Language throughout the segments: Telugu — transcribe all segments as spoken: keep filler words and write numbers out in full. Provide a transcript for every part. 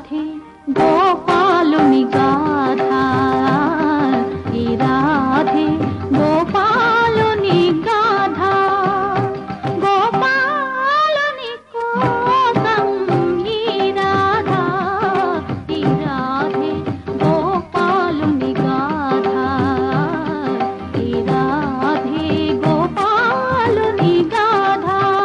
రాధే గోపాలుని గాథ ఈ రాధే గోపాలుని గాథ గోపాలుని కోసం ఈ రాధ ఈ రాధే గోపాలుని గాథ ఈ రాధే గోపాలుని గాథ.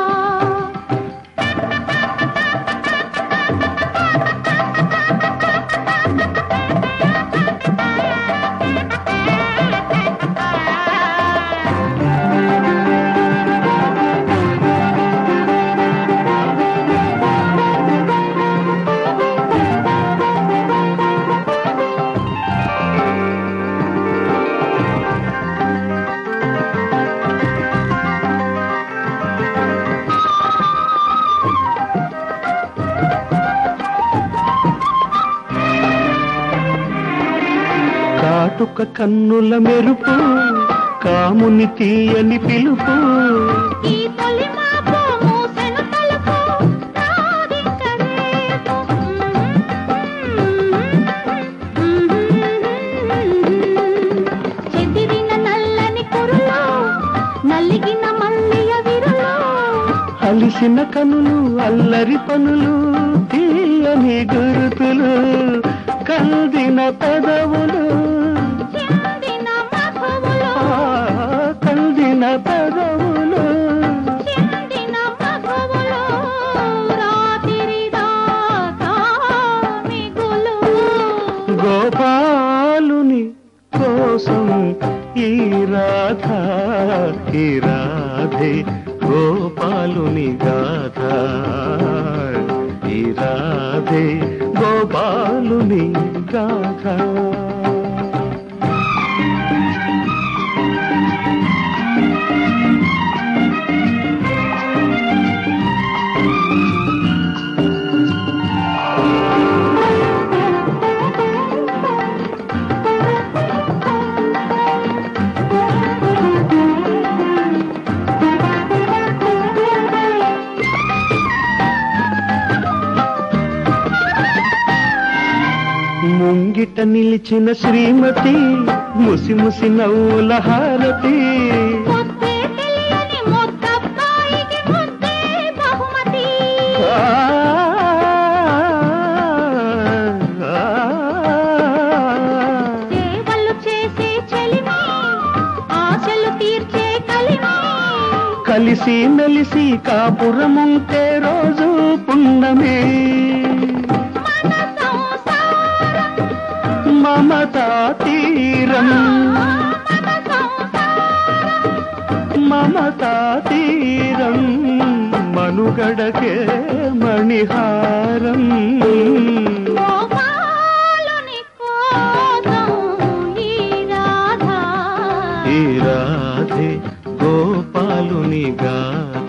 కాటుక కన్నుల మెరుపు కాముని తీయని పిలుపు ఈ తొలి మాపు మూసెను తలుపు రాధిక రేపు. చెదిరిన నల్లని కురులు నలిగిన మల్లియ విరులు అలిసిన కనులు అల్లరి పనులు తీయని గురుతులు కల్దిన పెదవులు చిందిన మధువులు కల్దిన పెదవులు చిందిన మధువులు రాత్రి దాకా మిగులు. గోపాలుని కోసం ఈ రాధ ఈ రాధే గోపాలుని గాథ ఈ రాధే గోపాలుని గాథ. ముంగిట నిలిచిన శ్రీమతి ముసి ముసి నవ్వుల హారతి ముద్దే తెలియని ముద్దబ్బాయికి ముద్దే బహుమతి. సేవలు చేసే చెలిమి ఆశలు తీర్చే కలిమి కలిసి మెలిసి కాపురముంటే రోజు పున్నమే మన సంసారం మమతా తీరం మన సంసారం మమతా తీరం మనుగడకే మణిహారం గోపాలుని కోసం ఈ రాధ ఈ రాధే గోపాలుని గాథ